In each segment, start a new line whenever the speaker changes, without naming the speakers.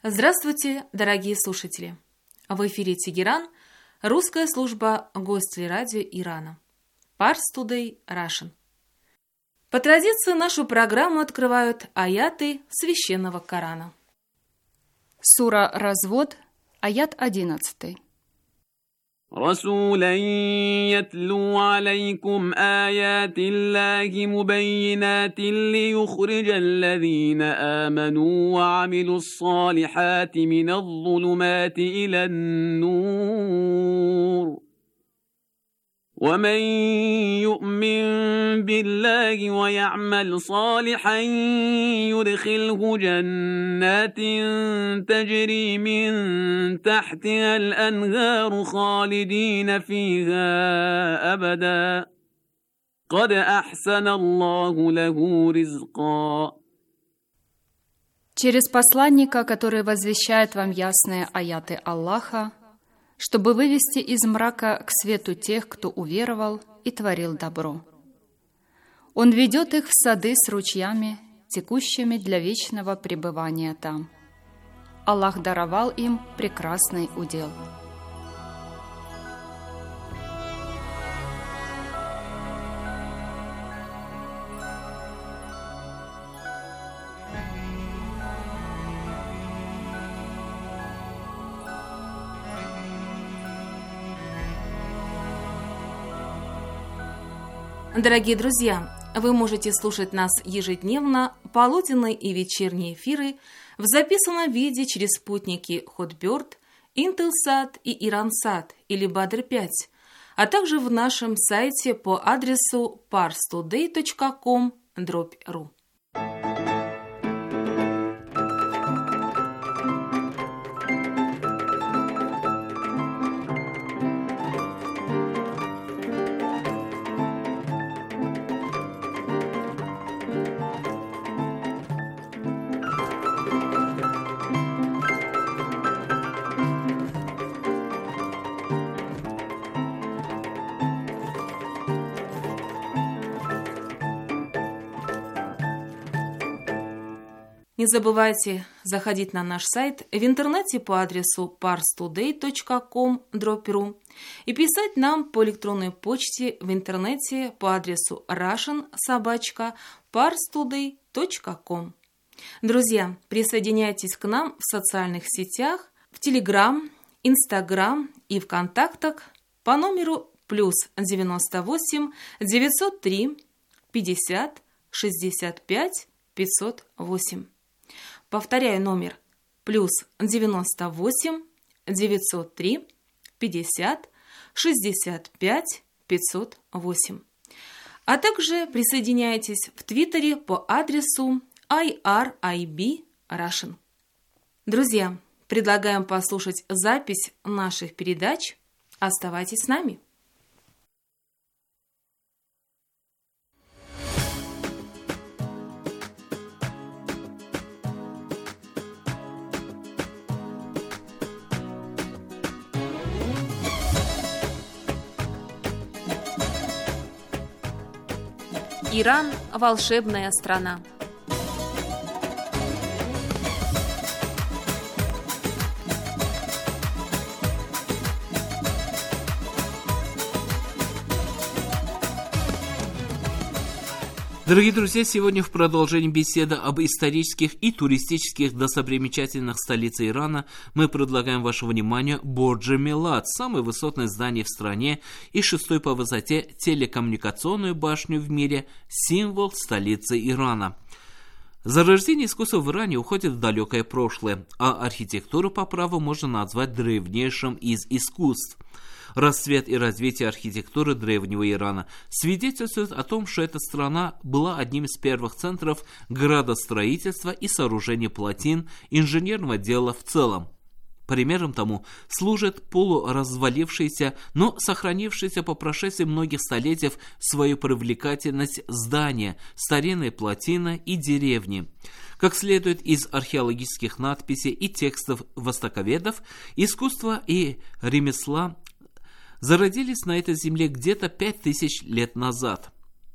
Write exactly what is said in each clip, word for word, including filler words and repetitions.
Здравствуйте, дорогие слушатели! В эфире Тегеран, русская служба гостей радио Ирана. Pars Today Russian. По традиции нашу программу открывают аяты священного Корана.
Сура Развод, аят одиннадцатый.
رسولا يتلو عليكم آيات الله مبينات ليخرج الذين آمنوا وعملوا الصالحات من الظلمات إلى النور ومن يؤمن بالله ويعمل صالحا يدخله جنات تجري من تحتها الأنهار خالدين فيها أبدا قد أحسن الله له رزقا.
Через посланника, который возвещает вам ясные аяты Аллаха, чтобы вывести из мрака к свету тех, кто уверовал и творил добро. Он ведет их в сады с ручьями, текущими для вечного пребывания там. Аллах даровал им прекрасный удел.
Дорогие друзья, вы можете слушать нас ежедневно, полуденные и вечерние эфиры в записанном виде через спутники Hotbird, Intelsat и Iransat или Badr пять, а также в нашем сайте по адресу pars today точка com дробь ру. Не забывайте заходить на наш сайт в интернете по адресу pars today точка com дробь ру и писать нам по электронной почте в интернете по адресу russian собака pars today точка com. Друзья, присоединяйтесь к нам в социальных сетях, в Telegram, Instagram и ВКонтактах по номеру плюс девяносто восемь девятьсот три пятьдесят шестьдесят пять пятьсот восемь. Повторяю номер плюс девяносто восемь девятьсот три пятьдесят шестьдесят пять пятьсот восемь. А также присоединяйтесь в Твиттере по адресу ай ар ай би Russian. Друзья, предлагаем послушать запись наших передач. Оставайтесь с нами. Иран – волшебная страна.
Дорогие друзья, сегодня в продолжении беседы об исторических и туристических достопримечательных столице Ирана мы предлагаем вашему вниманию Бордж Милад, самое высотное здание в стране и шестой по высоте телекоммуникационную башню в мире, символ столицы Ирана. Зарождение искусства в Иране уходит в далекое прошлое, а архитектуру по праву можно назвать древнейшим из искусств. Расцвет и развитие архитектуры древнего Ирана свидетельствует о том, что эта страна была одним из первых центров градостроительства и сооружения плотин, инженерного дела в целом. Примером тому служит полуразвалившееся, но сохранившееся по прошествии многих столетий свою привлекательность здания, старинные плотины и деревни. Как следует из археологических надписей и текстов востоковедов, искусство и ремесла зародились на этой земле где-то пять тысяч лет назад.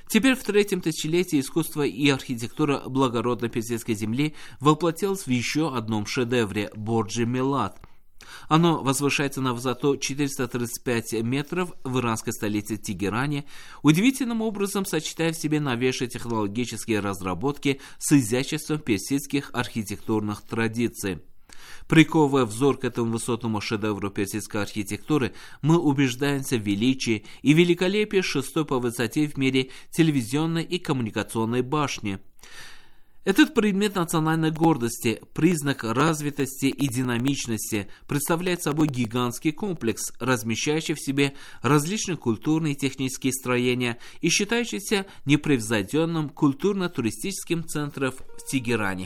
Теперь в третьем тысячелетии искусство и архитектура благородной персидской земли воплотилось в еще одном шедевре – Борджи Милат. Оно возвышается на высоту четыреста тридцать пять метров в иранской столице Тегеране, удивительным образом сочетая в себе новейшие технологические разработки с изяществом персидских архитектурных традиций. Приковывая взор к этому высотному шедевру персидской архитектуры, мы убеждаемся в величии и великолепии шестой по высоте в мире телевизионной и коммуникационной башни. Этот предмет национальной гордости, признак развитости и динамичности, представляет собой гигантский комплекс, размещающий в себе различные культурные и технические строения и считающийся непревзойденным культурно-туристическим центром в Тегеране.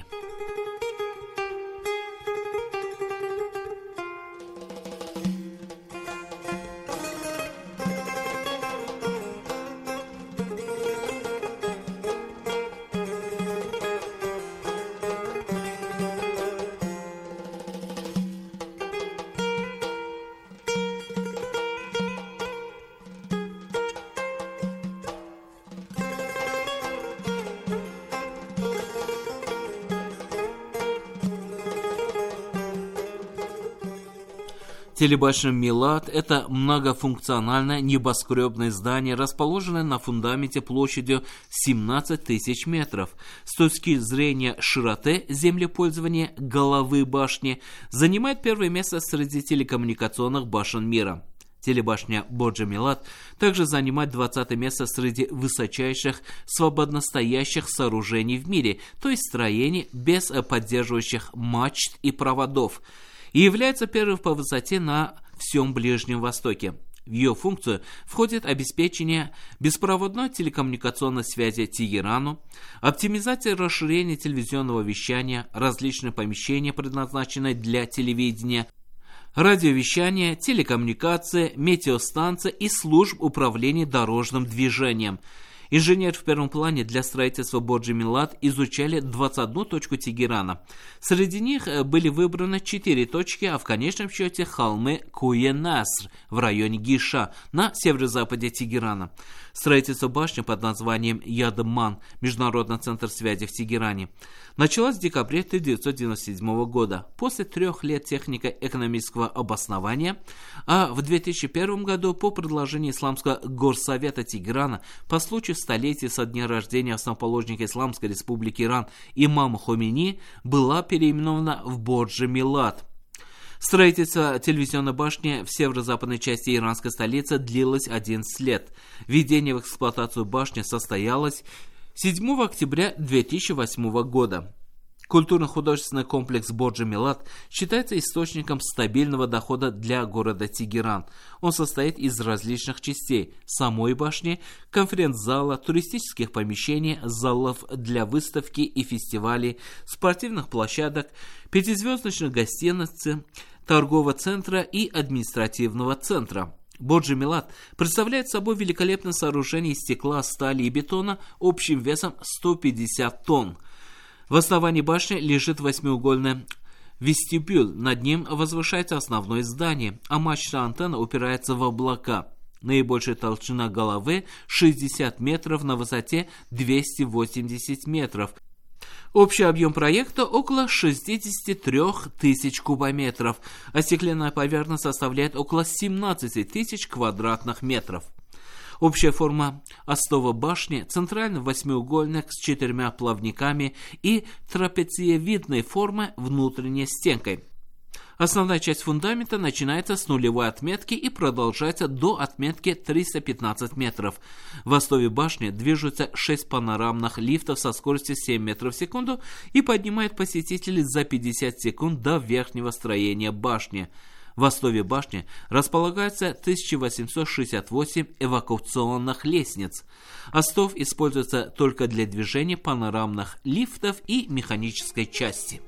Телебашня Милат – это многофункциональное небоскребное здание, расположенное на фундаменте площадью семнадцать тысяч метров. С точки зрения широты землепользования головы башни занимает первое место среди телекоммуникационных башен мира. Телебашня Борджи Милат также занимает двадцатое место среди высочайших свободностоящих сооружений в мире, то есть строений без поддерживающих мачт и проводов, и является первой по высоте на всем Ближнем Востоке. В ее функцию входит обеспечение беспроводной телекоммуникационной связи Тегерану, оптимизация и расширение телевизионного вещания, различные помещения, предназначенные для телевидения, радиовещание, телекоммуникация, метеостанция и служб управления дорожным движением. Инженеры в первом плане для строительства Борджи Милат изучали двадцать одну точку Тегерана. Среди них были выбраны четыре точки, а в конечном счете холмы Куе-Наср в районе Гиша на северо-западе Тегерана. Строительство башни под названием Ядман, Международный центр связи в Тегеране, началось в декабре тысяча девятьсот девяносто седьмого года, после трех лет технико-экономического обоснования, а в две тысячи первом году по предложению Исламского горсовета Тегерана по случаю столетия со дня рождения основоположника Исламской республики Иран имама Хомейни была переименована в Борджи Милат. Строительство телевизионной башни в северо-западной части иранской столицы длилось одиннадцать лет. Введение в эксплуатацию башни состоялось седьмого октября две тысячи восьмого года. Культурно-художественный комплекс Борджи Милат считается источником стабильного дохода для города Тегеран. Он состоит из различных частей: самой башни, конференц-зала, туристических помещений, залов для выставки и фестивалей, спортивных площадок, пятизвездочных гостиниц, торгового центра и административного центра. Борджи Милат представляет собой великолепное сооружение из стекла, стали и бетона общим весом сто пятьдесят тонн. В основании башни лежит восьмиугольный вестибюль, над ним возвышается основное здание, а мачта антенна упирается в облака. Наибольшая толщина головы шестьдесят метров, на высоте двести восемьдесят метров. Общий объем проекта около шестьдесят три тысячи кубометров, а стеклянная поверхность составляет около семнадцать тысяч квадратных метров. Общая форма остова башни – центральный восьмиугольник с четырьмя плавниками и трапециевидной формы внутренней стенкой. Основная часть фундамента начинается с нулевой отметки и продолжается до отметки триста пятнадцать метров. В основе башни движутся шесть панорамных лифтов со скоростью семь метров в секунду и поднимают посетителей за пятьдесят секунд до верхнего строения башни. В основе башни располагается тысяча восемьсот шестьдесят восемь эвакуационных лестниц. Остов используется только для движения панорамных лифтов и механической части.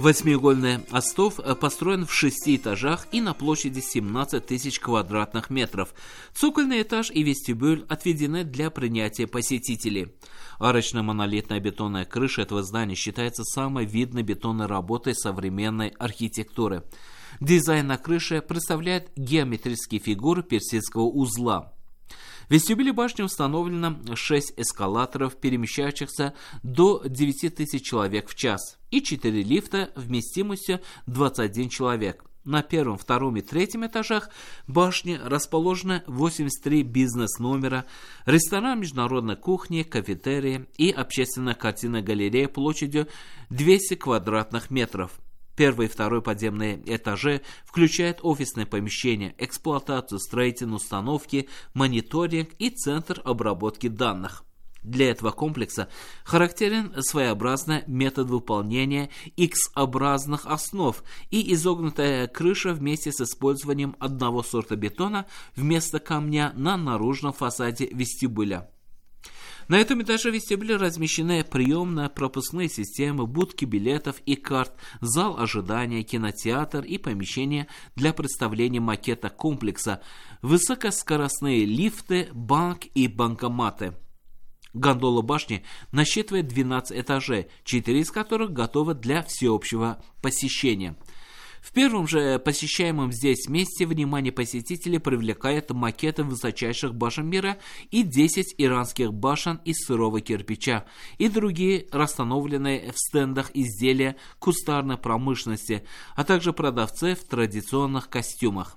Восьмиугольный остов построен в шести этажах и на площади семнадцать тысяч квадратных метров. Цокольный этаж и вестибюль отведены для принятия посетителей. Арочная монолитная бетонная крыша этого здания считается самой видной бетонной работой современной архитектуры. Дизайн на крыше представляет геометрические фигуры персидского узла. В вестибюле башни установлено шесть эскалаторов, перемещающихся до девяти тысяч человек в час, и четыре лифта вместимостью двадцать один человек. На первом, втором и третьем этажах башни расположено восемьдесят три бизнес-номера, ресторан международной кухни, кафетерии и общественная картинная галерея площадью двести квадратных метров. Первый и второй подземные этажи включают офисные помещения, эксплуатацию строительной установки, мониторинг и центр обработки данных. Для этого комплекса характерен своеобразный метод выполнения X-образных основ и изогнутая крыша вместе с использованием одного сорта бетона вместо камня на наружном фасаде вестибюля. На этом этаже вестибюля размещены приемно-пропускные системы, будки билетов и карт, зал ожидания, кинотеатр и помещения для представления макета комплекса, высокоскоростные лифты, банк и банкоматы. Гондола башни насчитывает двенадцать этажей, четыре из которых готовы для всеобщего посещения. В первом же посещаемом здесь месте внимание посетителей привлекает макеты высочайших башен мира и десять иранских башен из сырого кирпича и другие расстановленные в стендах изделия кустарной промышленности, а также продавцы в традиционных костюмах.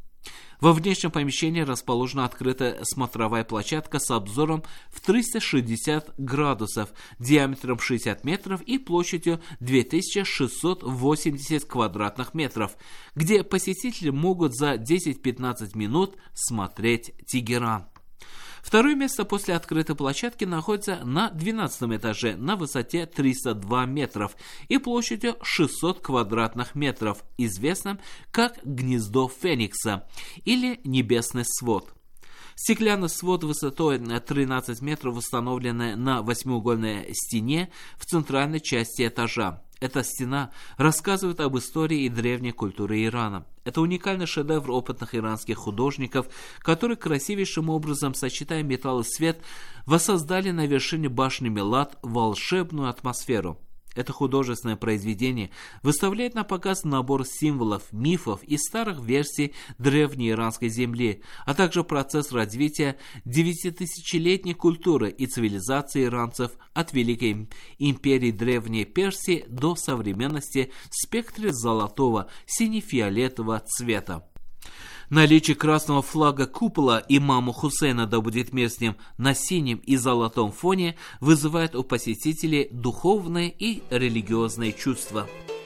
Во внешнем помещении расположена открытая смотровая площадка с обзором в триста шестьдесят градусов, диаметром шестьдесят метров и площадью две тысячи шестьсот восемьдесят квадратных метров, где посетители могут за десять-пятнадцать минут смотреть Тегеран. Второе место после открытой площадки находится на двенадцатом этаже на высоте триста два метров и площадью шестьсот квадратных метров, известным как «Гнездо Феникса» или «Небесный свод». Стеклянный свод высотой тринадцать метров установленный на восьмиугольной стене в центральной части этажа. Эта стена рассказывает об истории и древней культуре Ирана. Это уникальный шедевр опытных иранских художников, которые красивейшим образом, сочетая металл и свет, воссоздали на вершине башни Милад волшебную атмосферу. Это художественное произведение выставляет на показ набор символов, мифов и старых версий древней иранской земли, а также процесс развития девятитысячелетней культуры и цивилизации иранцев от Великой империи Древней Персии до современности в спектре золотого сине-фиолетового цвета. Наличие красного флага купола имама Хусейна, да будет мир с ним, на синем и золотом фоне вызывает у посетителей духовные и религиозные чувства.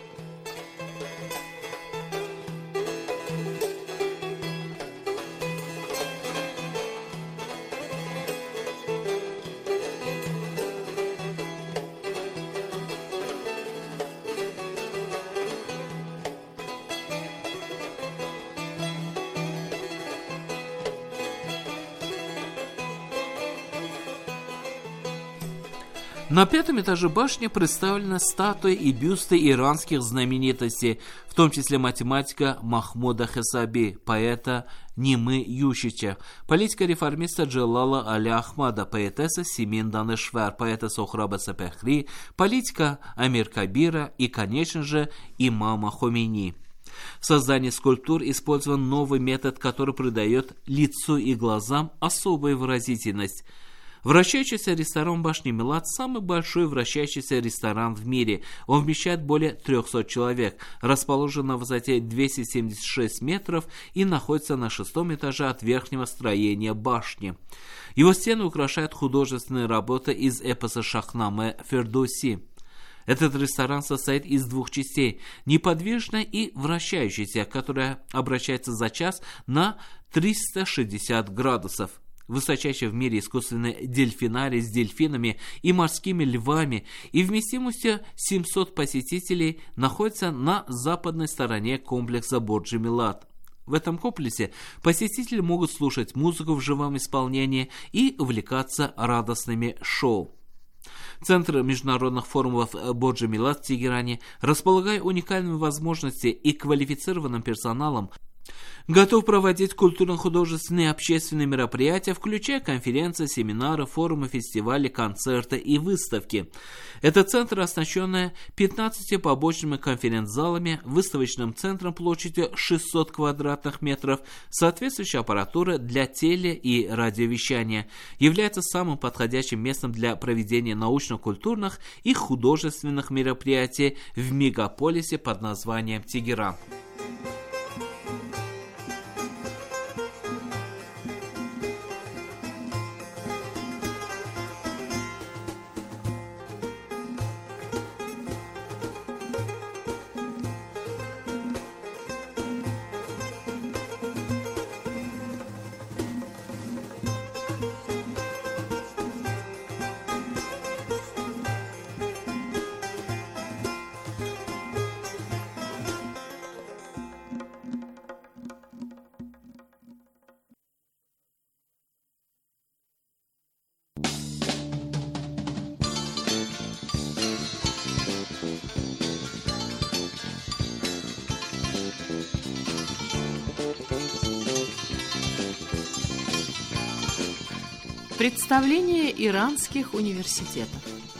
На пятом этаже башни представлены статуи и бюсты иранских знаменитостей, в том числе математика Махмуда Хесаби, поэта Нимы Ющича, политика-реформиста Джалала Аля Ахмада, поэтесса Симин Данешвар, поэта Сохраба Сапехри, политика Амир Кабира и, конечно же, имама Хомейни. В создании скульптур использован новый метод, который придает лицу и глазам особую выразительность. Вращающийся ресторан башни Милад – самый большой вращающийся ресторан в мире. Он вмещает более трехсот человек, расположен на высоте двести семьдесят шесть метров и находится на шестом этаже от верхнего строения башни. Его стены украшают художественные работы из эпоса Шахнаме Фердоуси. Этот ресторан состоит из двух частей – неподвижной и вращающейся, которая обращается за час на триста шестьдесят градусов. Высочайший в мире искусственный дельфинарий с дельфинами и морскими львами и вместимостью семьсот посетителей находится на западной стороне комплекса Борджи Милад. В этом комплексе посетители могут слушать музыку в живом исполнении и увлекаться радостными шоу. Центр международных форумов Borja Milad в Тегеране, располагая уникальными возможностями и квалифицированным персоналом, готов проводить культурно-художественные и общественные мероприятия, включая конференции, семинары, форумы, фестивали, концерты и выставки. Это центр, оснащенный пятнадцатью побочными конференц-залами, выставочным центром площадью шестьсот квадратных метров, соответствующей аппаратурой для теле- и радиовещания, является самым подходящим местом для проведения научно-культурных и художественных мероприятий в мегаполисе под названием Тегеран.
Представление иранских университетов.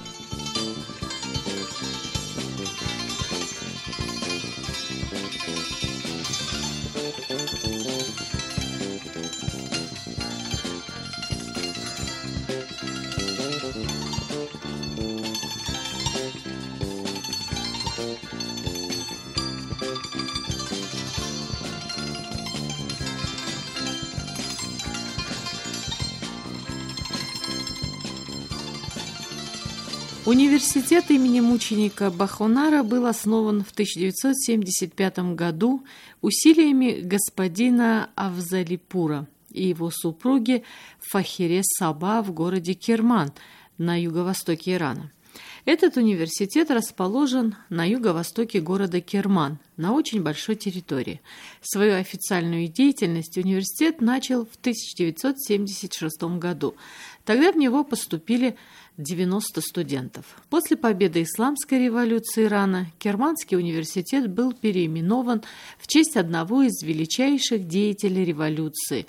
Университет имени мученика Бахонара был основан в тысяча девятьсот семьдесят пятом году усилиями господина Афзалипура и его супруги Фахире Саба в городе Керман на юго-востоке Ирана. Этот университет расположен на юго-востоке города Керман, на очень большой территории. Свою официальную деятельность университет начал в тысяча девятьсот семьдесят шестом году. Тогда в него поступили девяносто студентов. После победы Исламской революции Ирана Керманский университет был переименован в честь одного из величайших деятелей революции,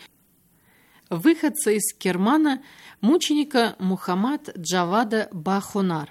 выходца из Кермана, мученика Мухаммад Джавада Бахонар.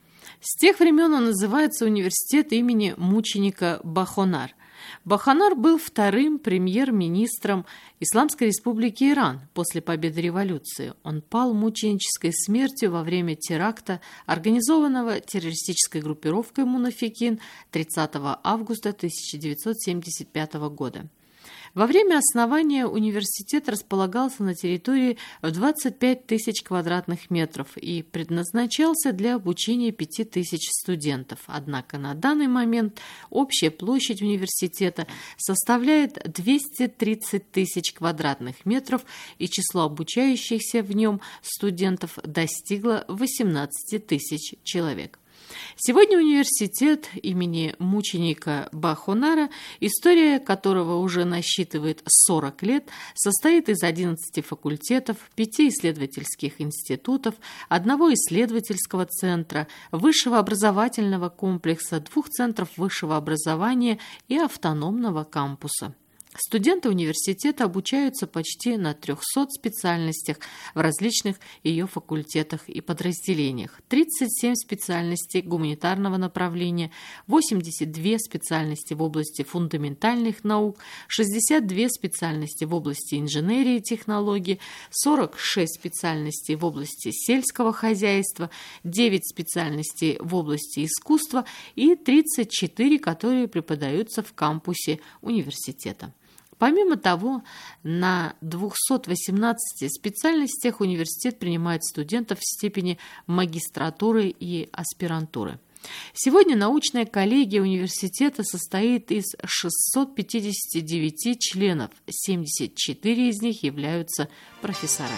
С тех времен он называется университет имени мученика Бахонар. Бахонар был вторым премьер-министром Исламской республики Иран после победы революции. Он пал мученической смертью во время теракта, организованного террористической группировкой «Мунафикин» тридцатого августа тысяча девятьсот семьдесят пятого года. Во время основания университет располагался на территории в двадцать пять тысяч квадратных метров и предназначался для обучения пяти тысяч студентов. Однако на данный момент общая площадь университета составляет двести тридцать тысяч квадратных метров, и число обучающихся в нем студентов достигло восемнадцати тысяч человек. Сегодня университет имени мученика Бахонара, история которого уже насчитывает сорок лет, состоит из одиннадцати факультетов, пяти исследовательских институтов, одного исследовательского центра, высшего образовательного комплекса, двух центров высшего образования и автономного кампуса. Студенты университета обучаются почти на трехсот специальностях в различных ее факультетах и подразделениях. тридцать семь специальностей гуманитарного направления, восемьдесят две специальности в области фундаментальных наук, шестьдесят две специальности в области инженерии и технологий, сорок шесть специальностей в области сельского хозяйства, девять специальностей в области искусства и тридцать четыре, которые преподаются в кампусе университета. Помимо того, на двухстах восемнадцати специальностях университет принимает студентов в степени магистратуры и аспирантуры. Сегодня научная коллегия университета состоит из шестисот пятидесяти девяти членов, семьдесят четыре из них являются профессорами.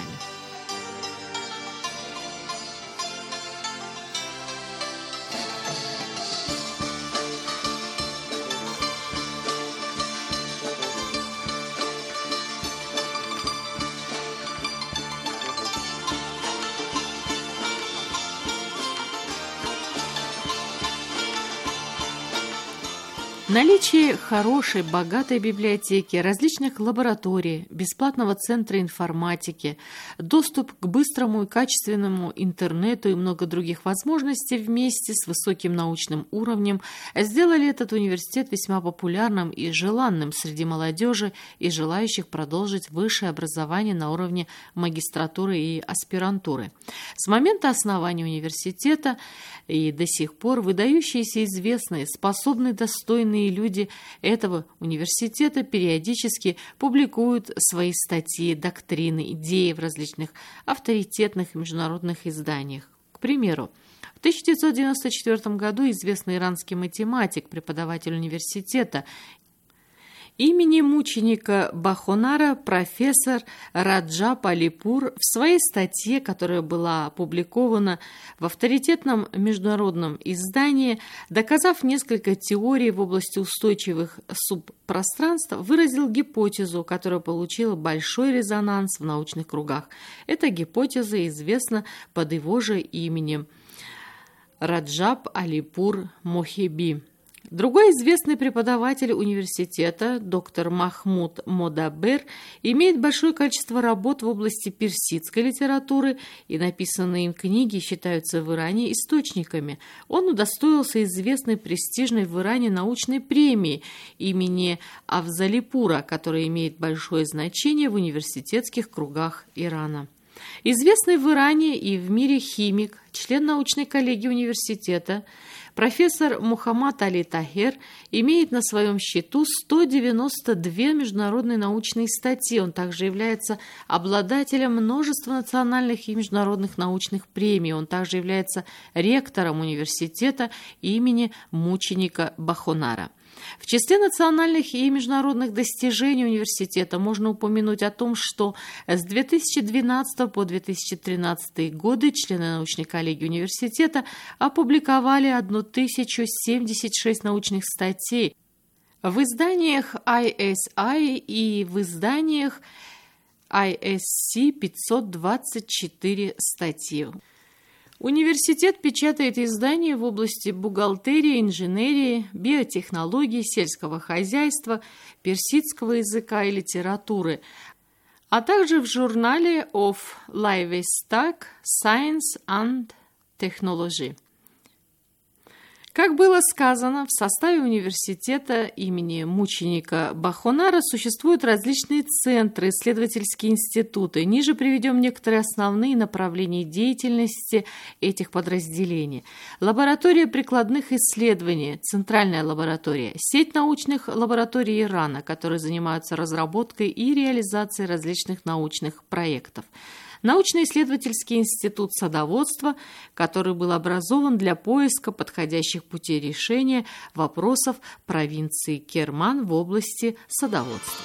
Наличие хорошей, богатой библиотеки, различных лабораторий, бесплатного центра информатики, доступ к быстрому и качественному интернету и много других возможностей вместе с высоким научным уровнем сделали этот университет весьма популярным и желанным среди молодежи и желающих продолжить высшее образование на уровне магистратуры и аспирантуры. С момента основания университета и до сих пор выдающиеся, известные, способные, достойные люди этого университета периодически публикуют свои статьи, доктрины, идеи в различных авторитетных международных изданиях. К примеру, в тысяча девятьсот девяносто четвёртом году известный иранский математик, преподаватель университета имени мученика Бахонара профессор Раджаб Алипур в своей статье, которая была опубликована в авторитетном международном издании, доказав несколько теорий в области устойчивых субпространств, выразил гипотезу, которая получила большой резонанс в научных кругах. Эта гипотеза известна под его же именем Раджаб Алипур Мохеби. Другой известный преподаватель университета, доктор Махмуд Модабер, имеет большое количество работ в области персидской литературы, и написанные им книги считаются в Иране источниками. Он удостоился известной престижной в Иране научной премии имени Афзалипура, которая имеет большое значение в университетских кругах Ирана. Известный в Иране и в мире химик, член научной коллегии университета, профессор Мухаммад Али Тахер имеет на своем счету сто девяносто две международные научные статьи. Он также является обладателем множества национальных и международных научных премий. Он также является ректором университета имени мученика Бахонара. В числе национальных и международных достижений университета можно упомянуть о том, что с две тысячи двенадцатого по две тысячи тринадцатый годы члены научной коллегии университета опубликовали тысячу семьдесят шесть научных статей в изданиях ай эс ай и в изданиях ай эс си пятьсот двадцать четыре статьи. Университет печатает издания в области бухгалтерии, инженерии, биотехнологий, сельского хозяйства, персидского языка и литературы, а также в журнале of Livestock Science and Technology. Как было сказано, в составе университета имени мученика Бахонара существуют различные центры, исследовательские институты. Ниже приведем некоторые основные направления деятельности этих подразделений. Лаборатория прикладных исследований, Центральная лаборатория, сеть научных лабораторий Ирана, которые занимаются разработкой и реализацией различных научных проектов. Научно-исследовательский институт садоводства, который был образован для поиска подходящих путей решения вопросов провинции Керман в области садоводства.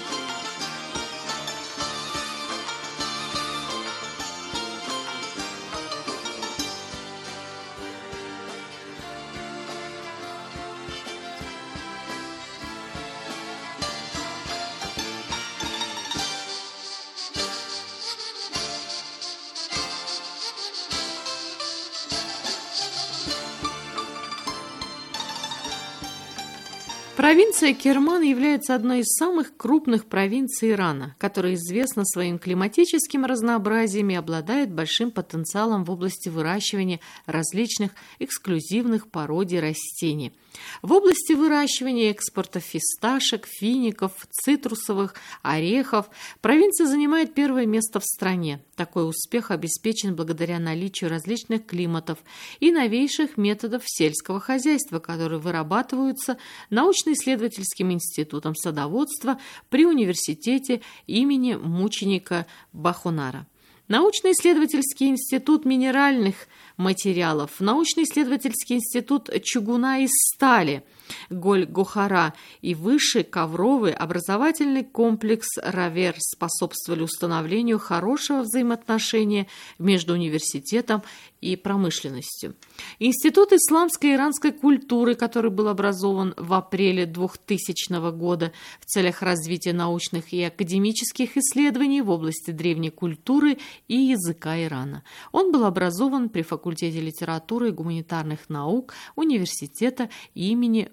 Провинция Керман является одной из самых крупных провинций Ирана, которая известна своим климатическим разнообразием и обладает большим потенциалом в области выращивания различных эксклюзивных породий растений. В области выращивания и экспорта фисташек, фиников, цитрусовых, орехов провинция занимает первое место в стране. Такой успех обеспечен благодаря наличию различных климатов и новейших методов сельского хозяйства, которые вырабатываются научно-исследовательским институтом садоводства при университете имени мученика Бахонара. Научно-исследовательский институт минеральных материалов, научно-исследовательский институт чугуна и стали Голь-Гохара и высший ковровый образовательный комплекс Равер способствовали установлению хорошего взаимоотношения между университетом и промышленностью. Институт исламской и иранской культуры, который был образован в апреле двухтысячного года в целях развития научных и академических исследований в области древней культуры и языка Ирана. Он был образован при факультете литературы и гуманитарных наук университета имени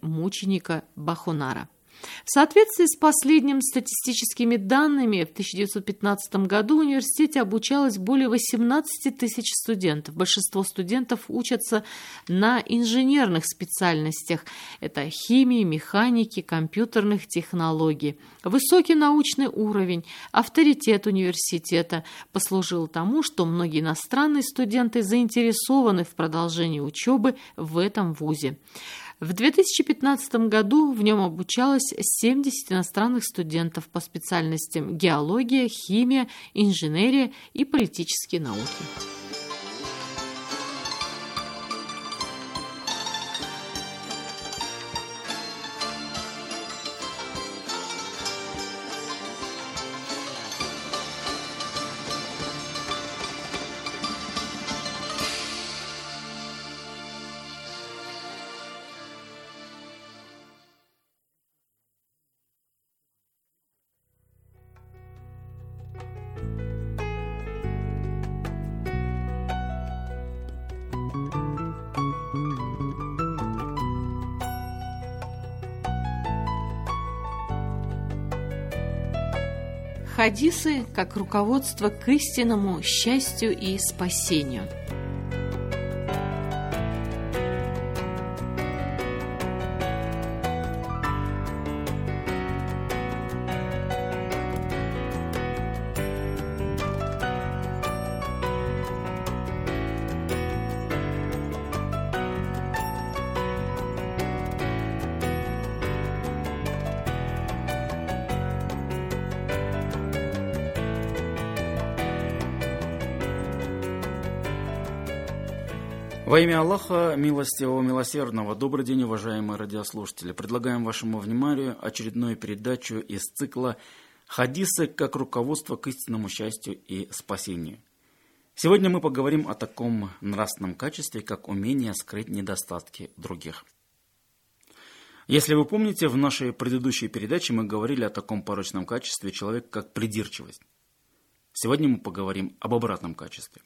мученика Бахунара. В соответствии с последними статистическими данными, в тысяча девятьсот пятнадцатом году в университете обучалось более восемнадцати тысяч студентов. Большинство студентов учатся на инженерных специальностях. Это химии, механики, компьютерных технологий. Высокий научный уровень, авторитет университета послужил тому, что многие иностранные студенты заинтересованы в продолжении учебы в этом вузе. В две тысячи пятнадцатом году в нем обучалось семьдесят иностранных студентов по специальностям геология, химия, инженерия и политические науки. Хадисы как руководство к истинному счастью и спасению.
Во имя Аллаха, милостивого, милосердного, добрый день, уважаемые радиослушатели. Предлагаем вашему вниманию очередную передачу из цикла «Хадисы как руководство к истинному счастью и спасению». Сегодня мы поговорим о таком нравственном качестве, как умение скрыть недостатки других. Если вы помните, в нашей предыдущей передаче мы говорили о таком порочном качестве человека, как придирчивость. Сегодня мы поговорим об обратном качестве.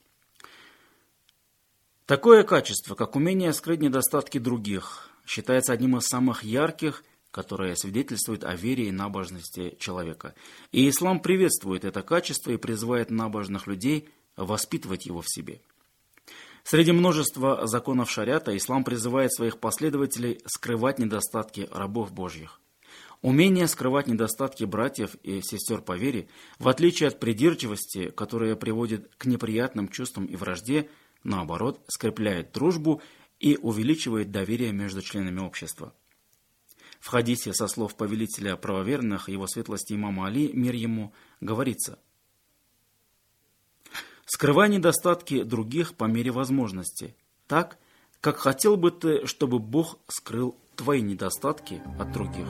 Такое качество, как умение скрыть недостатки других, считается одним из самых ярких, которое свидетельствует о вере и набожности человека. И ислам приветствует это качество и призывает набожных людей воспитывать его в себе. Среди множества законов шариата ислам призывает своих последователей скрывать недостатки рабов Божьих. Умение скрывать недостатки братьев и сестер по вере, в отличие от придирчивости, которая приводит к неприятным чувствам и вражде, наоборот, скрепляет дружбу и увеличивает доверие между членами общества. В хадисе со слов повелителя правоверных, его светлости имама Али, мир ему, говорится: «Скрывай недостатки других по мере возможности, так, как хотел бы ты, чтобы Бог скрыл твои недостатки от других».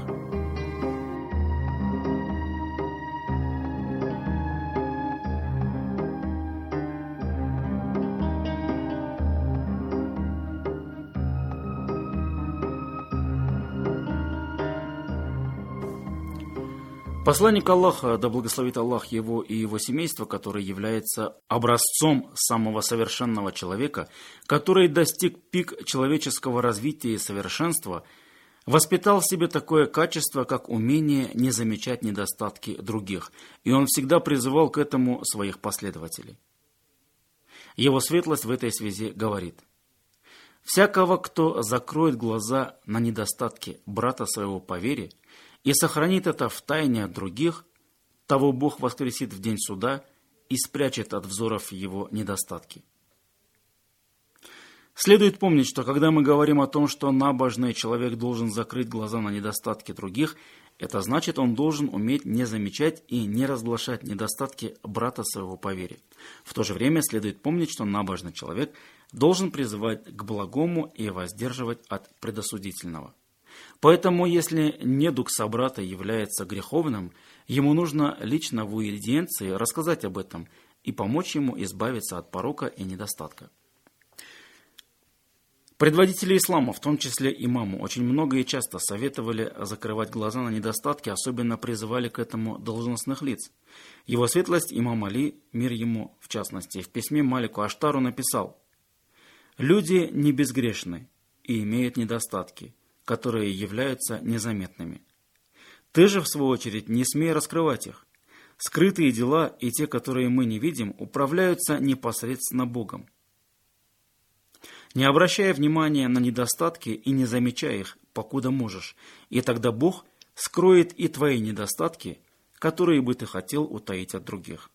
Посланник Аллаха, да благословит Аллах его и его семейство, который является образцом самого совершенного человека, который достиг пик человеческого развития и совершенства, воспитал в себе такое качество, как умение не замечать недостатки других, и он всегда призывал к этому своих последователей. Его светлость в этой связи говорит: «Всякого, кто закроет глаза на недостатки брата своего по вере и сохранит это в тайне от других, того Бог воскресит в день суда и спрячет от взоров его недостатки». Следует помнить, что когда мы говорим о том, что набожный человек должен закрыть глаза на недостатки других, это значит, он должен уметь не замечать и не разглашать недостатки брата своего по вере. В то же время следует помнить, что набожный человек должен призывать к благому и воздерживать от предосудительного. Поэтому, если недуг собрата является греховным, ему нужно лично в уидиенции рассказать об этом и помочь ему избавиться от порока и недостатка. Предводители ислама, в том числе имаму, очень много и часто советовали закрывать глаза на недостатки, особенно призывали к этому должностных лиц. Его светлость имам Али, мир ему в частности, в письме Малику Аштару написал: «Люди не безгрешны и имеют недостатки, которые являются незаметными. Ты же, в свою очередь, не смей раскрывать их. Скрытые дела и те, которые мы не видим, управляются непосредственно Богом. Не обращая внимания на недостатки и не замечая их, покуда можешь, и тогда Бог скроет и твои недостатки, которые бы ты хотел утаить от других.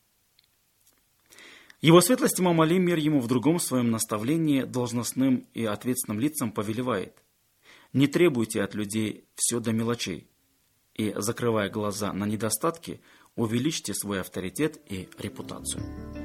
Его светлость имам Али, мир ему, в другом своем наставлении должностным и ответственным лицам повелевает: не требуйте от людей все до мелочей, и, закрывая глаза на недостатки, увеличьте свой авторитет и репутацию.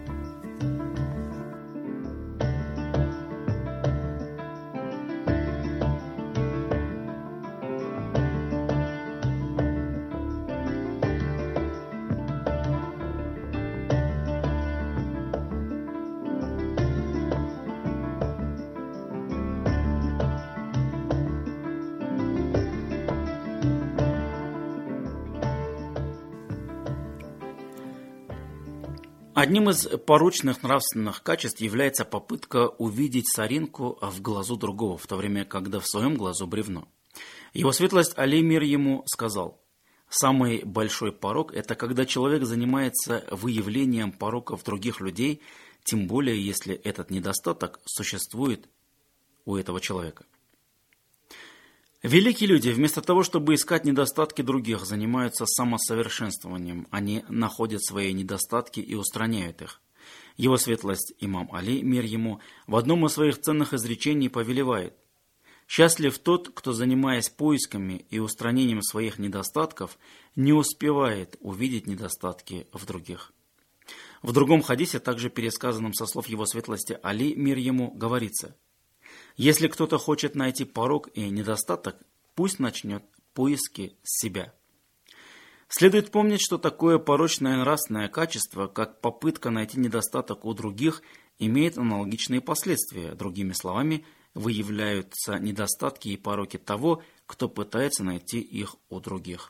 Одним из порочных нравственных качеств является попытка увидеть соринку в глазу другого, в то время, когда в своем глазу бревно. Его светлость Али, мир ему, сказал: самый большой порок – это когда человек занимается выявлением пороков других людей, тем более, если этот недостаток существует у этого человека. Великие люди, вместо того, чтобы искать недостатки других, занимаются самосовершенствованием. Они находят свои недостатки и устраняют их. Его светлость имам Али, мир ему, в одном из своих ценных изречений повелевает: счастлив тот, кто, занимаясь поисками и устранением своих недостатков, не успевает увидеть недостатки в других. В другом хадисе, также пересказанном со слов его светлости Али, мир ему, говорится: если кто-то хочет найти порок и недостаток, пусть начнет поиски с себя. Следует помнить, что такое порочное нравственное качество, как попытка найти недостаток у других, имеет аналогичные последствия. Другими словами, выявляются недостатки и пороки того, кто пытается найти их у других.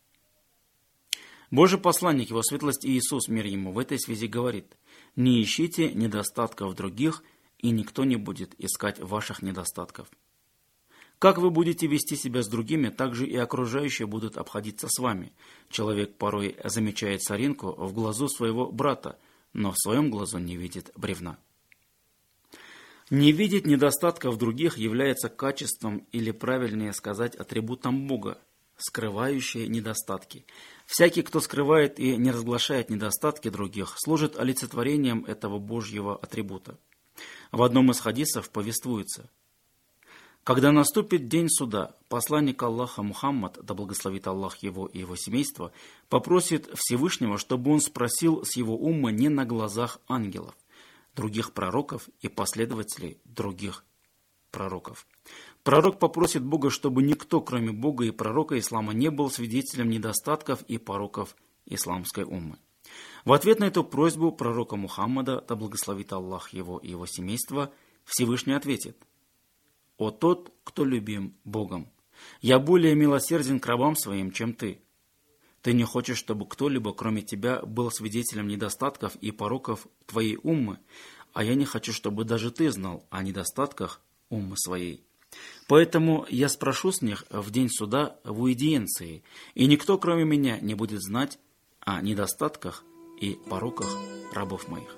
Божий посланник, его светлость Иисус, мир ему, в этой связи говорит: не ищите недостатков других, и никто не будет искать ваших недостатков. Как вы будете вести себя с другими, так же и окружающие будут обходиться с вами. Человек порой замечает соринку в глазу своего брата, но в своем глазу не видит бревна. Не видеть недостатков других является качеством, или правильнее сказать, атрибутом Бога, скрывающие недостатки. Всякий, кто скрывает и не разглашает недостатки других, служит олицетворением этого Божьего атрибута. В одном из хадисов повествуется: когда наступит день суда, посланник Аллаха Мухаммад, да благословит Аллах его и его семейство, попросит Всевышнего, чтобы он спросил с его умма не на глазах ангелов, других пророков и последователей других пророков. Пророк попросит Бога, чтобы никто, кроме Бога и пророка ислама, не был свидетелем недостатков и пороков исламской уммы. В ответ на эту просьбу пророка Мухаммада, да благословит Аллах его и его семейство, Всевышний ответит: «О тот, кто любим Богом, я более милосерден к рабам своим, чем ты. Ты не хочешь, чтобы кто-либо, кроме тебя, был свидетелем недостатков и пороков твоей уммы, а я не хочу, чтобы даже ты знал о недостатках уммы своей. Поэтому я спрошу с них в день суда в уидиенции, и никто, кроме меня, не будет знать о недостатках и пороках рабов моих».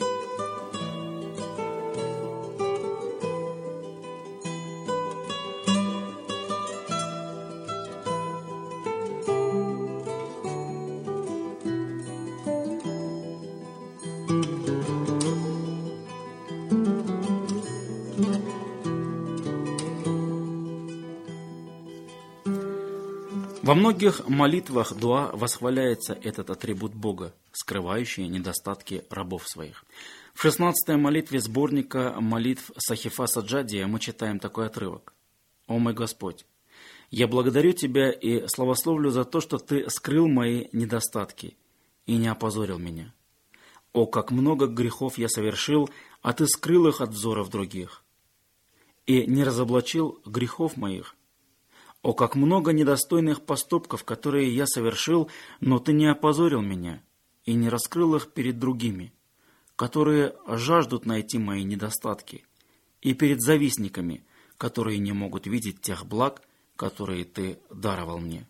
Во многих молитвах дуа восхваляется этот атрибут Бога, скрывающий недостатки рабов своих. В шестнадцатой молитве сборника молитв Сахифа Саджадия мы читаем такой отрывок: «О мой Господь, я благодарю Тебя и славословлю за то, что Ты скрыл мои недостатки и не опозорил меня. О, как много грехов я совершил, а Ты скрыл их от взоров других, и не разоблачил грехов моих. О, как много недостойных поступков, которые я совершил, но Ты не опозорил меня и не раскрыл их перед другими, которые жаждут найти мои недостатки, и перед завистниками, которые не могут видеть тех благ, которые ты даровал мне».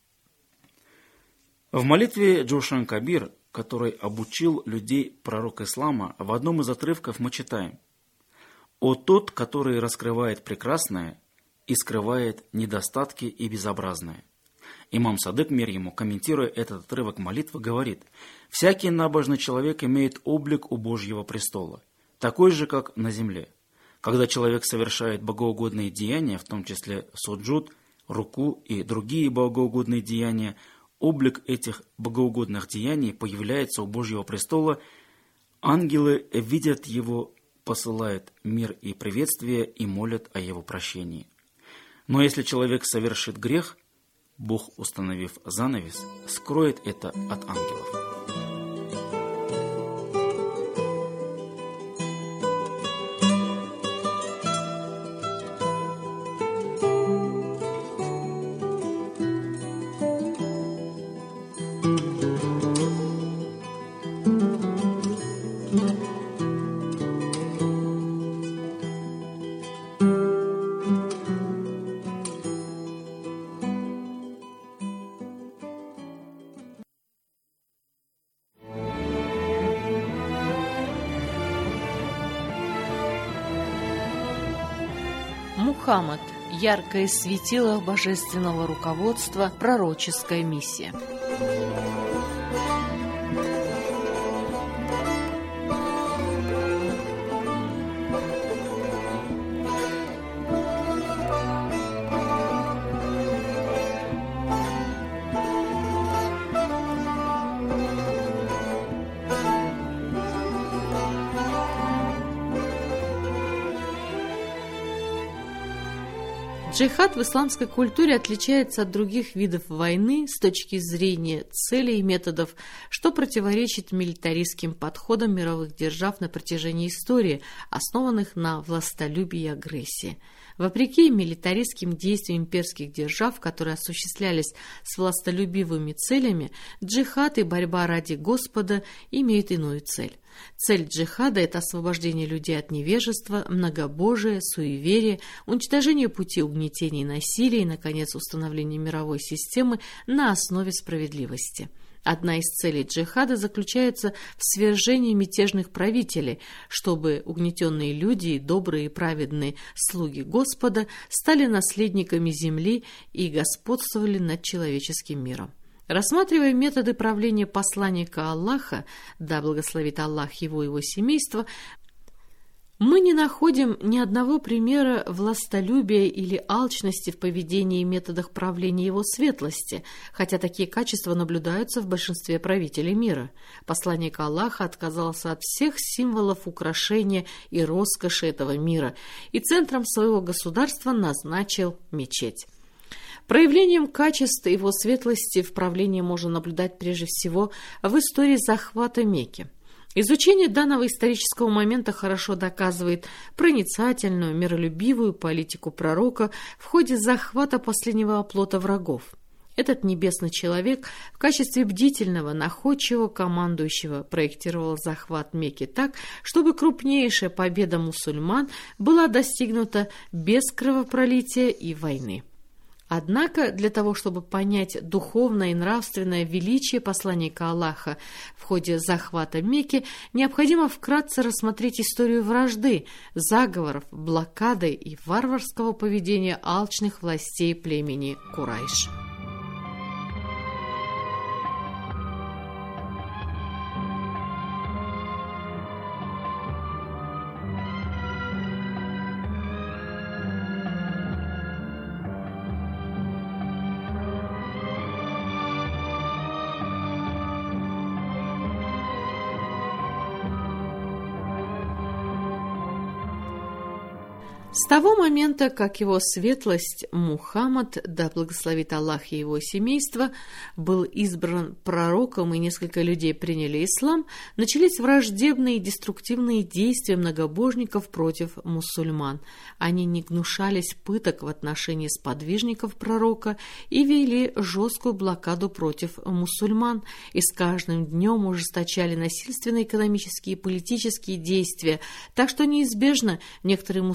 В молитве Джошан Кабир, который обучил людей пророк ислама, в одном из отрывков мы читаем: «О тот, который раскрывает прекрасное и скрывает недостатки и безобразное». Имам Садык, мир ему, комментируя этот отрывок молитвы, говорит: «Всякий набожный человек имеет облик у Божьего престола, такой же, как на земле. Когда человек совершает богоугодные деяния, в том числе суджуд, руку и другие богоугодные деяния, облик этих богоугодных деяний появляется у Божьего престола, ангелы видят его, посылают мир и приветствие и молят о его прощении. Но если человек совершит грех, Бог, установив занавес, скроет это от ангелов».
Мухаммад – яркое светило божественного руководства, пророческая миссия. Джихад в исламской культуре отличается от других видов войны с точки зрения целей и методов, что противоречит милитаристским подходам мировых держав на протяжении истории, основанных на властолюбии и агрессии. Вопреки милитаристским действиям имперских держав, которые осуществлялись с властолюбивыми целями, джихад и борьба ради Господа имеют иную цель. Цель джихада – это освобождение людей от невежества, многобожия, суеверия, уничтожение пути угнетения и насилия и, наконец, установление мировой системы на основе справедливости. Одна из целей джихада заключается в свержении мятежных правителей, чтобы угнетенные люди и добрые и праведные слуги Господа стали наследниками земли и господствовали над человеческим миром. Рассматривая методы правления посланника Аллаха, да благословит Аллах его и его семейство, мы не находим ни одного примера властолюбия или алчности в поведении и методах правления его светлости, хотя такие качества наблюдаются в большинстве правителей мира. Посланник Аллаха отказался от всех символов украшения и роскоши этого мира и центром своего государства назначил мечеть. Проявлением качеств его светлости в правлении можно наблюдать прежде всего в истории захвата Мекки. Изучение данного исторического момента хорошо доказывает проницательную, миролюбивую политику пророка в ходе захвата последнего оплота врагов. Этот небесный человек в качестве бдительного, находчивого командующего проектировал захват Мекки так, чтобы крупнейшая победа мусульман была достигнута без кровопролития и войны. Однако для того, чтобы понять духовное и нравственное величие посланника Аллаха в ходе захвата Мекки, необходимо вкратце рассмотреть историю вражды, заговоров, блокады и варварского поведения алчных властей племени Курайш. С того момента, как его светлость Мухаммад, да благословит Аллах и его семейство, был избран пророком и несколько людей приняли ислам, начались враждебные и деструктивные действия многобожников против мусульман. Они не гнушались пыток в отношении сподвижников пророка и вели жесткую блокаду против мусульман, и с каждым днем ужесточали насильственные экономические и политические действия, так что неизбежно некоторые мусульмане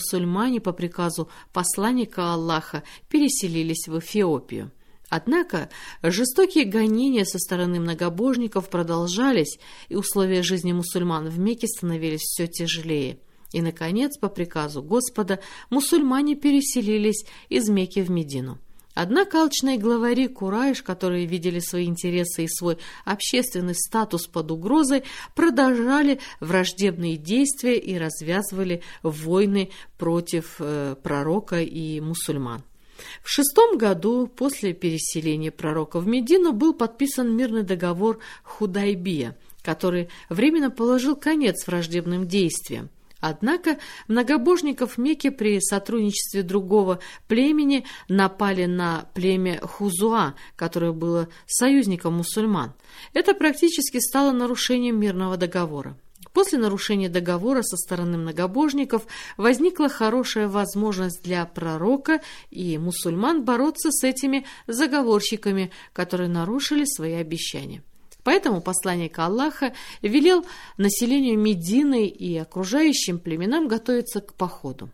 мусульмане по приказу посланника Аллаха переселились в Эфиопию. Однако жестокие гонения со стороны многобожников продолжались, и условия жизни мусульман в Мекке становились все тяжелее. И, наконец, по приказу Господа, мусульмане переселились из Мекки в Медину. Однако алчные главари Курайш, которые видели свои интересы и свой общественный статус под угрозой, продолжали враждебные действия и развязывали войны против э, пророка и мусульман. В шестом году после переселения пророка в Медину был подписан мирный договор Худайбия, который временно положил конец враждебным действиям. Однако многобожников Мекки при сотрудничестве другого племени напали на племя Хузуа, которое было союзником мусульман. Это практически стало нарушением мирного договора. После нарушения договора со стороны многобожников возникла хорошая возможность для пророка и мусульман бороться с этими заговорщиками, которые нарушили свои обещания. Поэтому посланник Аллаха велел населению Медины и окружающим племенам готовиться к походу.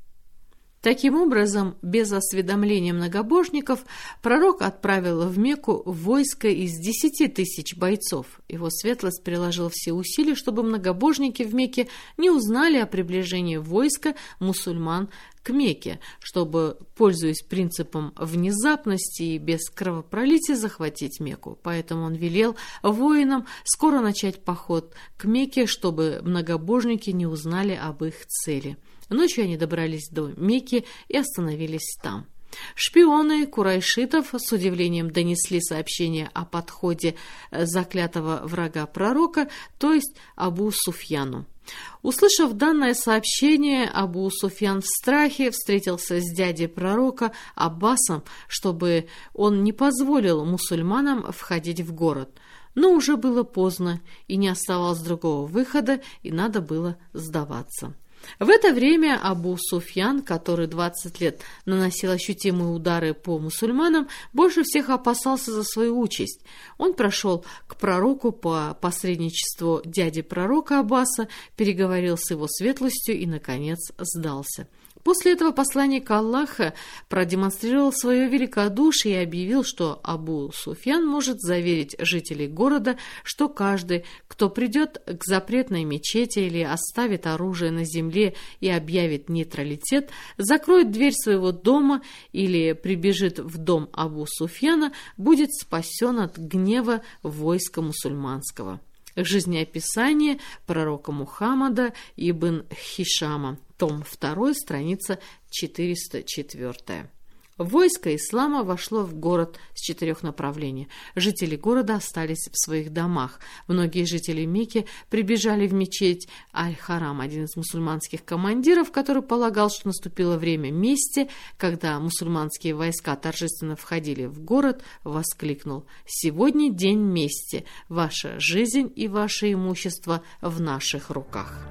Таким образом, без осведомления многобожников, пророк отправил в Мекку войско из десяти тысяч бойцов. Его светлость приложил все усилия, чтобы многобожники в Мекке не узнали о приближении войска мусульман к Мекке, чтобы, пользуясь принципом внезапности и без кровопролития, захватить Мекку. Поэтому он велел воинам скоро начать поход к Мекке, чтобы многобожники не узнали об их цели. Ночью они добрались до Мекки и остановились там. Шпионы курайшитов с удивлением донесли сообщение о подходе заклятого врага пророка, то есть Абу Суфьяну. Услышав данное сообщение, Абу Суфьян в страхе встретился с дядей пророка Аббасом, чтобы он не позволил мусульманам входить в город. Но уже было поздно, и не оставалось другого выхода, и надо было сдаваться. В это время Абу Суфьян, который двадцать лет наносил ощутимые удары по мусульманам, больше всех опасался за свою участь. Он прошел к пророку по посредничеству дяди пророка Аббаса, переговорил с его светлостью и, наконец, сдался. После этого посланник Аллаха продемонстрировал свое великодушие и объявил, что Абу Суфьян может заверить жителей города, что каждый, кто придет к запретной мечети или оставит оружие на земле и объявит нейтралитет, закроет дверь своего дома или прибежит в дом Абу Суфьяна, будет спасен от гнева войска мусульманского. Жизнеописание пророка Мухаммада ибн Хишама, том два, страница четыреста четыре. Войско ислама вошло в город с четырех направлений. Жители города остались в своих домах. Многие жители Мекки прибежали в мечеть Аль-Харам. Один из мусульманских командиров, который полагал, что наступило время мести, когда мусульманские войска торжественно входили в город, воскликнул: «Сегодня день мести. Ваша жизнь и ваше имущество в наших руках».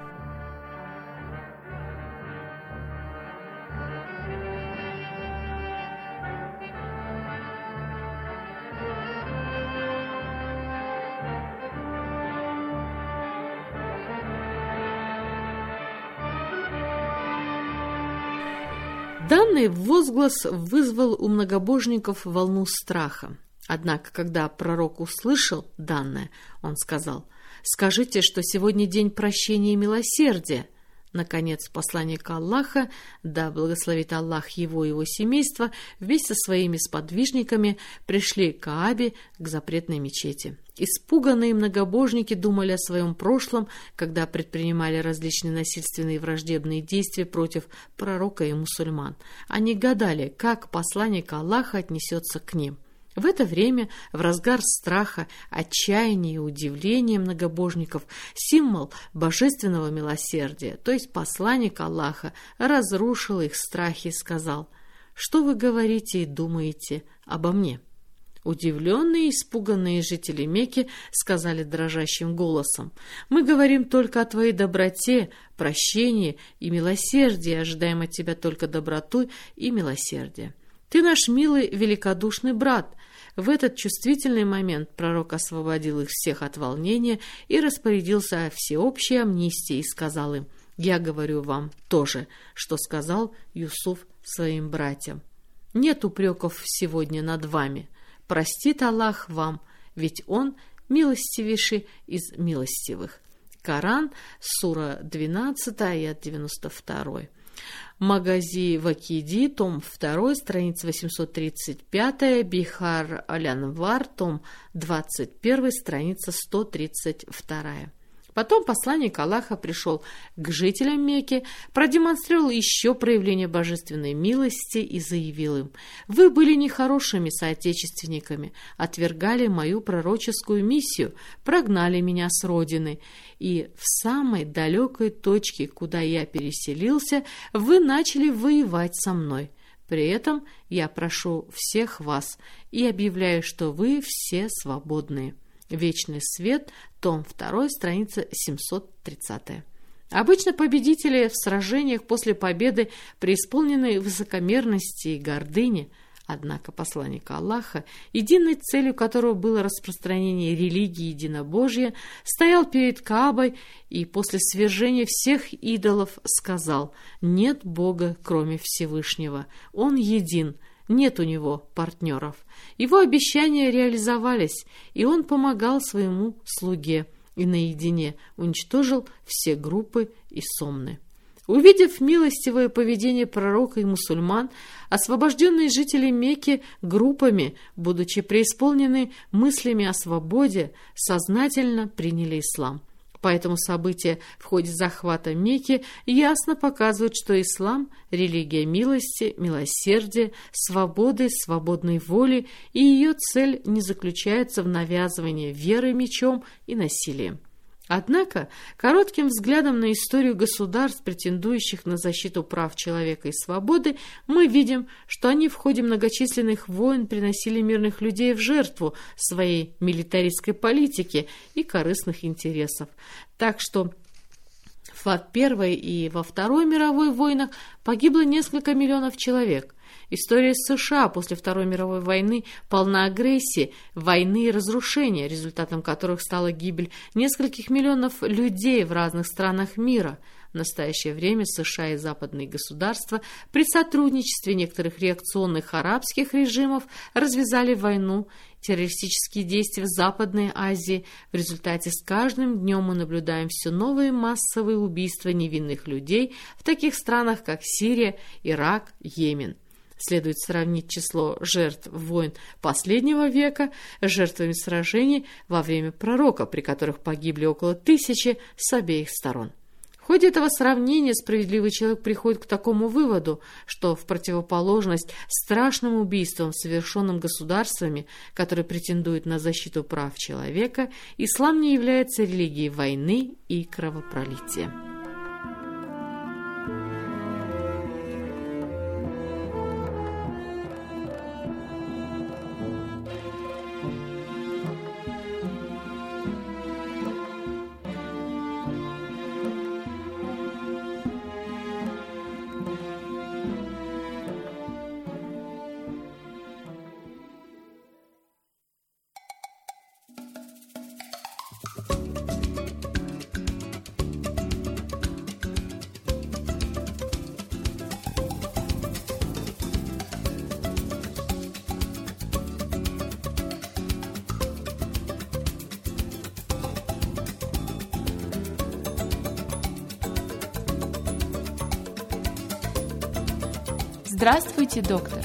Данный возглас вызвал у многобожников волну страха. Однако, когда пророк услышал данное, он сказал: «Скажите, что сегодня день прощения и милосердия». Наконец, посланник Аллаха, да благословит Аллах его и его семейство, вместе со своими сподвижниками пришли к Каабе, к запретной мечети. Испуганные многобожники думали о своем прошлом, когда предпринимали различные насильственные и враждебные действия против пророка и мусульман. Они гадали, как посланник Аллаха отнесется к ним. В это время, в разгар страха, отчаяния и удивления многобожников, символ божественного милосердия, то есть посланник Аллаха, разрушил их страхи и сказал: «Что вы говорите и думаете обо мне?» Удивленные и испуганные жители Мекки сказали дрожащим голосом: «Мы говорим только о твоей доброте, прощении и милосердии, ожидаем от тебя только доброту и милосердие. Ты наш милый великодушный брат». В этот чувствительный момент пророк освободил их всех от волнения и распорядился о всеобщей амнистии и сказал им: Я говорю вам то же, что сказал Юсуф своим братьям. Нет упреков сегодня над вами. Простит Аллах вам, ведь Он милостивейший из милостивых. Коран, сура двенадцатая, аят девяносто два. Магази Вакиди, том два, страница восемьсот тридцать пять, Бихар Алянвар, том двадцать один, страница сто тридцать два. Потом посланник Аллаха пришел к жителям Мекки, продемонстрировал еще проявление божественной милости и заявил им: «Вы были нехорошими соотечественниками, отвергали мою пророческую миссию, прогнали меня с родины, и в самой далекой точке, куда я переселился, вы начали воевать со мной. При этом я прошу всех вас и объявляю, что вы все свободные». Вечный свет, том два, страница семьсот тридцать. Обычно победители в сражениях после победы преисполнены высокомерности и гордыни. Однако посланник Аллаха, единой целью которого было распространение религии единобожия, стоял перед Каабой и после свержения всех идолов сказал: «Нет Бога, кроме Всевышнего, Он един». Нет у него партнеров. Его обещания реализовались, и он помогал своему слуге и наедине уничтожил все группы и сомны. Увидев милостивое поведение пророка и мусульман, освобожденные жители Мекки группами, будучи преисполнены мыслями о свободе, сознательно приняли ислам. Поэтому события в ходе захвата Мекки ясно показывают, что ислам – религия милости, милосердия, свободы, свободной воли, и ее цель не заключается в навязывании веры мечом и насилием. Однако, коротким взглядом на историю государств, претендующих на защиту прав человека и свободы, мы видим, что они в ходе многочисленных войн приносили мирных людей в жертву своей милитаристской политики и корыстных интересов. Так что в Первой и во Второй мировой войнах погибло несколько миллионов человек. История США после Второй мировой войны полна агрессии, войны и разрушения, результатом которых стала гибель нескольких миллионов людей в разных странах мира. В настоящее время США и западные государства при сотрудничестве некоторых реакционных арабских режимов развязали войну, террористические действия в Западной Азии. В результате с каждым днем мы наблюдаем все новые массовые убийства невинных людей в таких странах, как Сирия, Ирак, Йемен. Следует сравнить число жертв войн последнего века с жертвами сражений во время пророка, при которых погибли около тысячи с обеих сторон. В ходе этого сравнения справедливый человек приходит к такому выводу, что в противоположность страшным убийствам, совершенным государствами, которые претендуют на защиту прав человека, ислам не является религией войны и кровопролития.
Здравствуйте, доктор.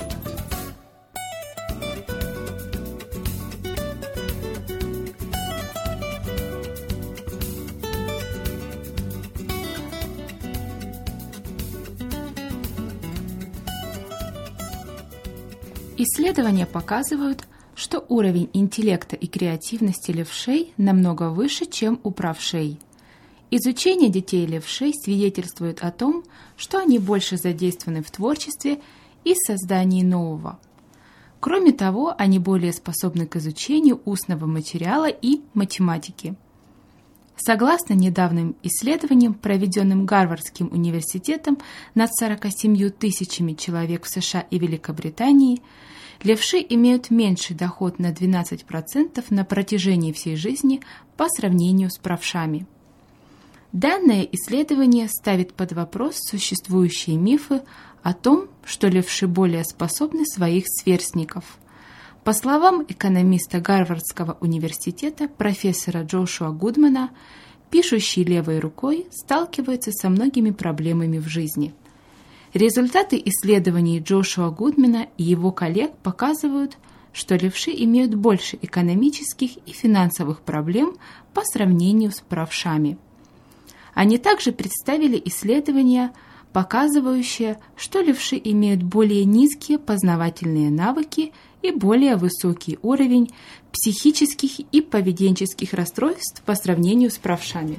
Исследования показывают, что уровень интеллекта и креативности левшей намного выше, чем у правшей. Изучение детей левшей свидетельствует о том, что они больше задействованы в творчестве и создании нового. Кроме того, они более способны к изучению устного материала и математики. Согласно недавним исследованиям, проведенным Гарвардским университетом над сорока семью тысячами человек в США и Великобритании, левши имеют меньший доход на двенадцать процентов на протяжении всей жизни по сравнению с правшами. Данное исследование ставит под вопрос существующие мифы о том, что левши более способны своих сверстников. По словам экономиста Гарвардского университета профессора Джошуа Гудмана, пишущий левой рукой сталкивается со многими проблемами в жизни. Результаты исследований Джошуа Гудмана и его коллег показывают, что левши имеют больше экономических и финансовых проблем по сравнению с правшами. Они также представили исследования, показывающие, что левши имеют более низкие познавательные навыки и более высокий уровень психических и поведенческих расстройств по сравнению с правшами.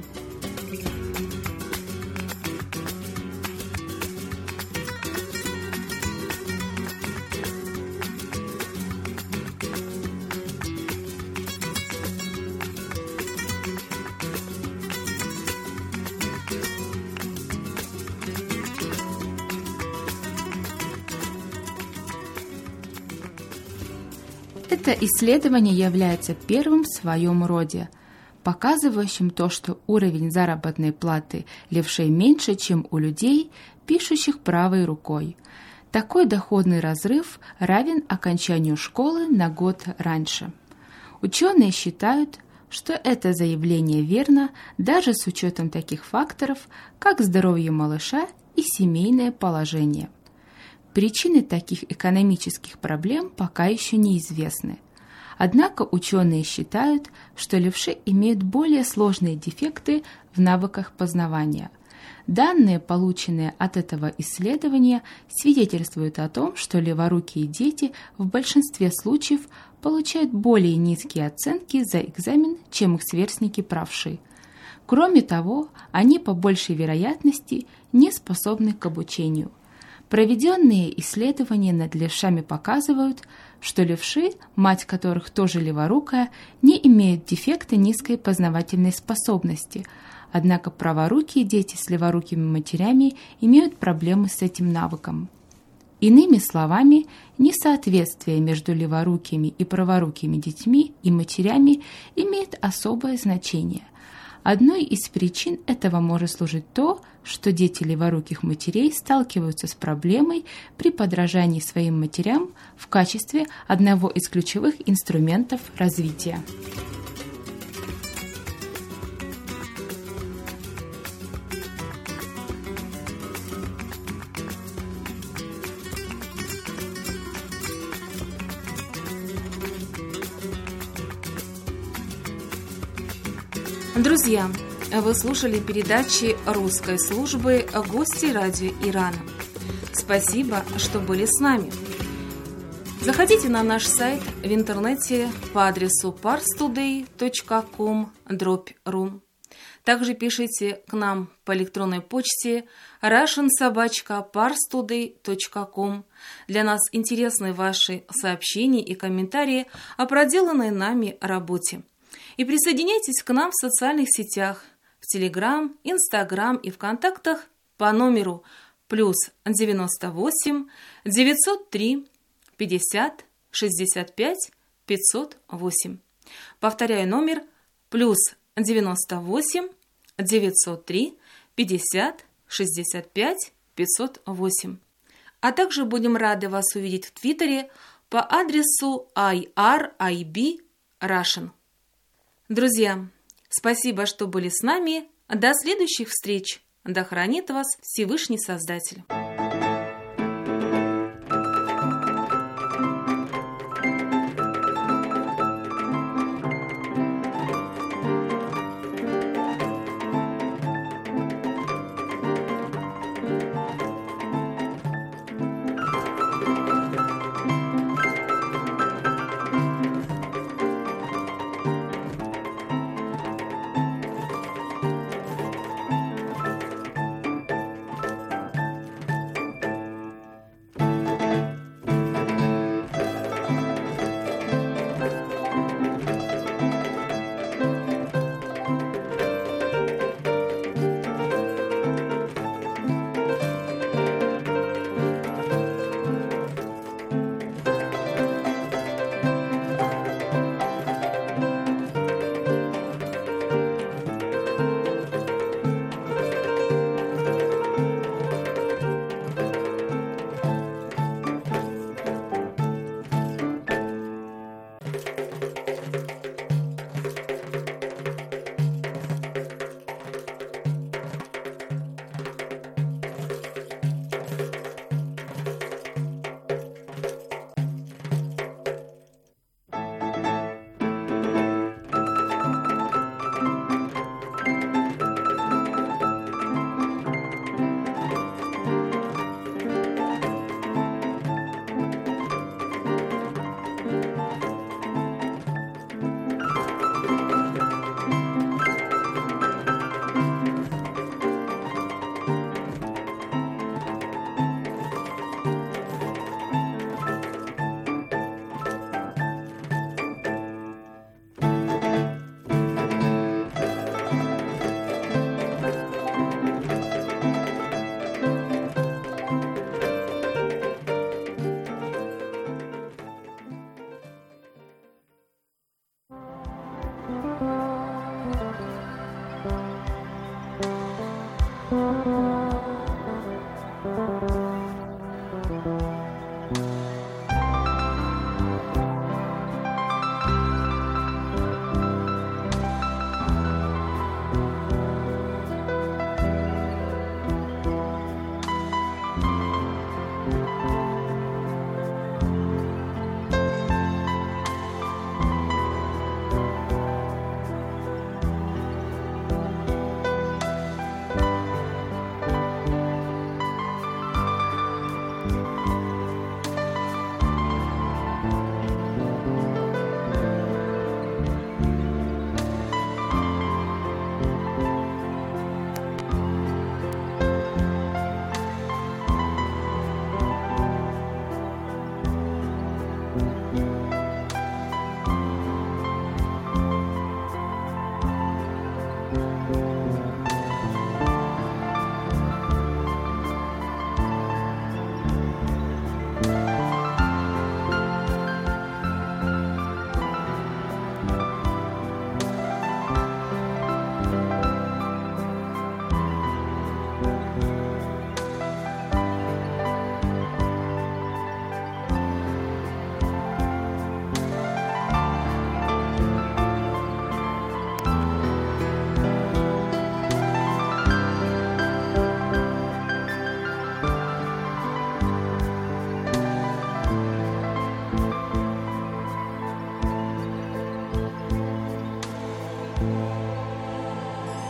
Это исследование является первым в своем роде, показывающим то, что уровень заработной платы левшей меньше, чем у людей, пишущих правой рукой. Такой доходный разрыв равен окончанию школы на год раньше. Ученые считают, что это заявление верно даже с учетом таких факторов, как здоровье малыша и семейное положение. Причины таких экономических проблем пока еще неизвестны. Однако ученые считают, что левши имеют более сложные дефекты в навыках познавания. Данные, полученные от этого исследования, свидетельствуют о том, что леворукие дети в большинстве случаев получают более низкие оценки за экзамен, чем их сверстники-правши. Кроме того, они по большей вероятности не способны к обучению. Проведенные исследования над левшами показывают, что левши, мать которых тоже леворукая, не имеют дефекта низкой познавательной способности, однако праворукие дети с леворукими матерями имеют проблемы с этим навыком. Иными словами, несоответствие между леворукими и праворукими детьми и матерями имеет особое значение. Одной из причин этого может служить то, что дети леворуких матерей сталкиваются с проблемой при подражании своим матерям в качестве одного из ключевых инструментов развития.
Друзья, вы слушали передачи русской службы «Гости радио Ирана». Спасибо, что были с нами. Заходите на наш сайт в интернете по адресу парстудей точка ком дробь ру. Также пишите к нам по электронной почте russian собака parstoday точка ком. Для нас интересны ваши сообщения и комментарии о проделанной нами работе. И присоединяйтесь к нам в социальных сетях, в Телеграм, Инстаграм и ВКонтактах по номеру плюс девяносто восемь девятьсот три пятьдесят шестьдесят пять пятьсот восемь. Повторяю номер плюс девяносто восемь девятьсот три пятьдесят шестьдесят пять пятьсот восемь. А также будем рады вас увидеть в Твиттере по адресу ай ар ай би Russian. Друзья, спасибо, что были с нами. До следующих встреч. Да хранит вас Всевышний Создатель.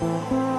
Thank you.